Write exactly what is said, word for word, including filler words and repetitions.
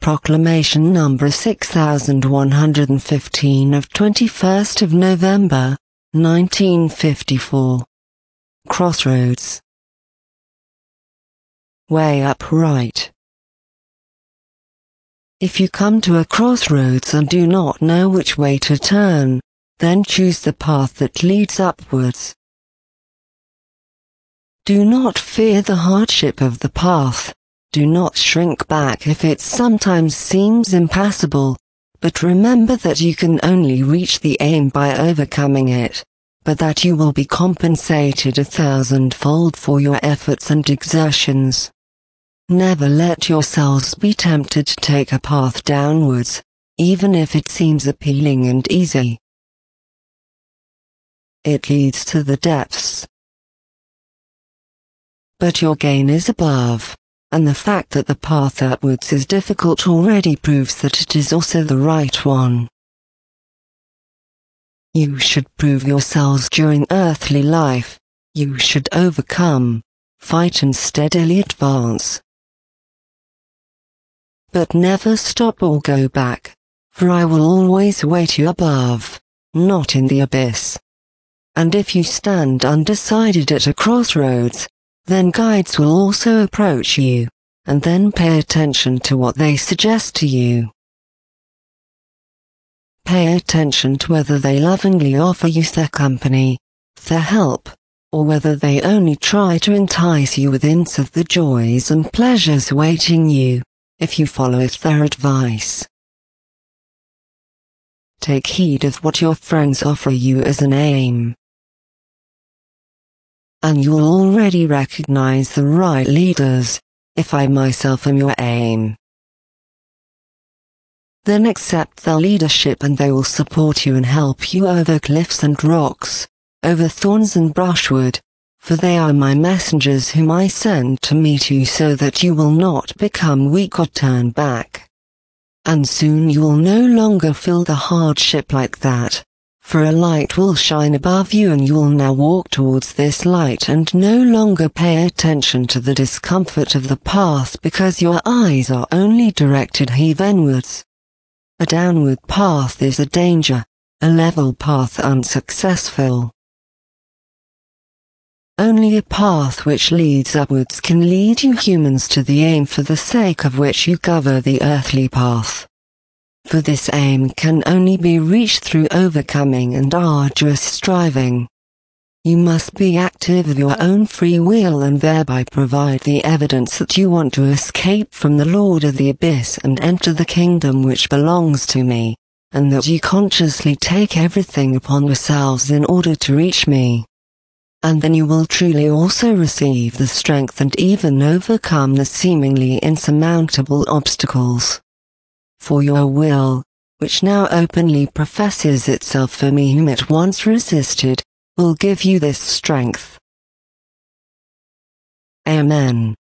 Proclamation number six thousand one hundred fifteen of twenty-first of November, nineteen fifty-four. Crossroads. Way up right. If you come to a crossroads and do not know which way to turn, then choose the path that leads upwards. Do not fear the hardship of the path. Do not shrink back if it sometimes seems impassable, but remember that you can only reach the aim by overcoming it, but that you will be compensated a thousandfold for your efforts and exertions. Never let yourselves be tempted to take a path downwards, even if it seems appealing and easy. It leads to the depths. But your gain is above, and the fact that the path upwards is difficult already proves that it is also the right one. You should prove yourselves during earthly life. You should overcome, fight and steadily advance. But never stop or go back, for I will always await you above, not in the abyss. And if you stand undecided at a crossroads, then guides will also approach you, and then pay attention to what they suggest to you. Pay attention to whether they lovingly offer you their company, their help, or whether they only try to entice you with hints of the joys and pleasures awaiting you, if you follow their advice. Take heed of what your friends offer you as an aim, and you will already recognize the right leaders, if I myself am your aim. Then accept their leadership and they will support you and help you over cliffs and rocks, over thorns and brushwood, for they are my messengers whom I send to meet you so that you will not become weak or turn back. And soon you will no longer feel the hardship like that, for a light will shine above you and you will now walk towards this light and no longer pay attention to the discomfort of the path because your eyes are only directed heavenwards. A downward path is a danger, a level path unsuccessful. Only a path which leads upwards can lead you humans to the aim for the sake of which you cover the earthly path. For this aim can only be reached through overcoming and arduous striving. You must be active of your own free will and thereby provide the evidence that you want to escape from the Lord of the Abyss and enter the kingdom which belongs to me, and that you consciously take everything upon yourselves in order to reach me. And then you will truly also receive the strength and even overcome the seemingly insurmountable obstacles. For your will, which now openly professes itself for me whom it once resisted, will give you this strength. Amen.